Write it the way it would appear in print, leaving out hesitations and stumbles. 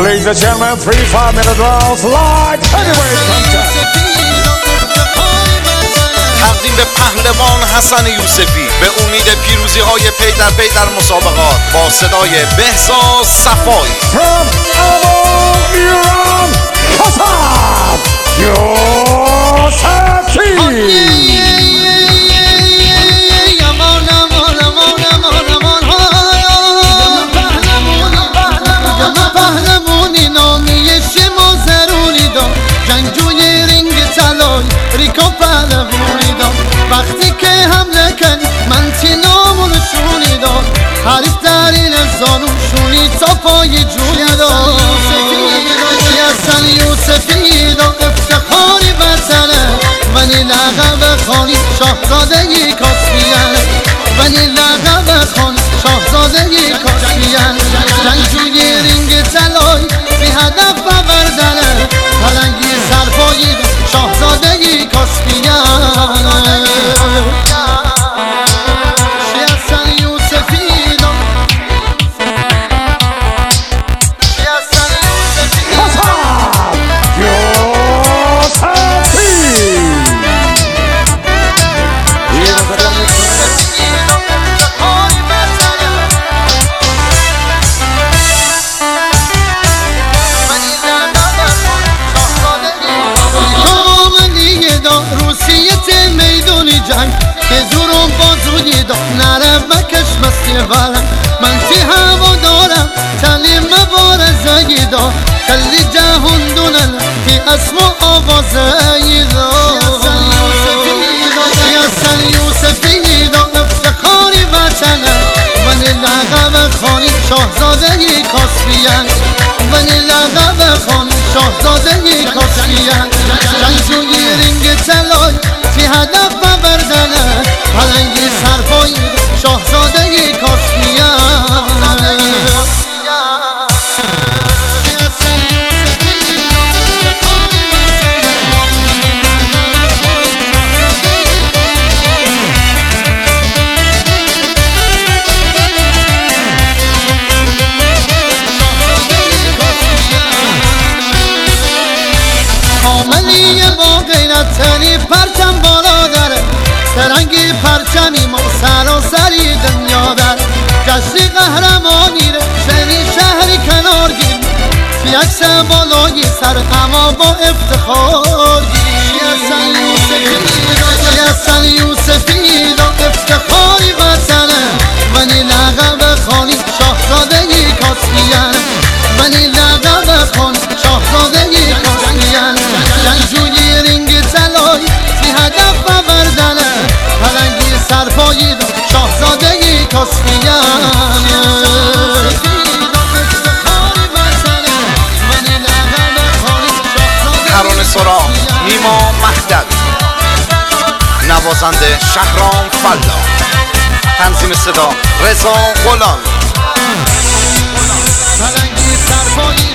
Ladies and gentlemen, 3-5 minute rounds live heavyweight contest. تقدیم به پهلوان حسن یوسفی به امید پیروزی های پی در پی در مسابقات با صدای بهزاد صفایی. From Amol Iran, Hasan Yousefi. وقتی که حمله کن من تینامون شونی داد حریف در این زانوشونی تا پای جونی داد حسن یوسفی دا افتخاری وطنه ولی لقب خانی شاهزاده کاسپیان ولی لقب خانی شاهزاده کاسپیان جنگجوی رینگ طلایی بی هدف بردنه پلنگی سرپایی شاهزاده کاسپیان نره بکش مستی ورم من تی هوا دارم تلی مبارزه دا کلی جهون دونن تی اسم و آوازه دا حسن یوسفی دا افتخاری وطنه ولی لقب خانی شاهزاده کاسپیان ولی لقب خانی شاهزاده کاسپیان جنگجوی رینگ طلایی تی هدف بردنه پلنگی سرپایی شاهزاده کاسپیان حاملی با غیرتنی پرچم بالا داره سرنگی پرچمی ما سراسری دنیا در جشن قهرمانی ره شهری شهری کنار گیر بی عکس بالای سر اما با افتخار گیر حسن یوسفی دا افتخاری وطنه ولی لقب خانی شاهزاده کاسپیان ولی لقب خانی شاهزاده کاسپیان جنگجوی رینگ طلایی بی هدف بردنه پلنگی سرپایی دا شاهزاده کاسپیان ترانه سرا نیما مهدوی، نوازنده شهرام فلا، تنظیم صدا رضا غلامی. پلنگی سرپایی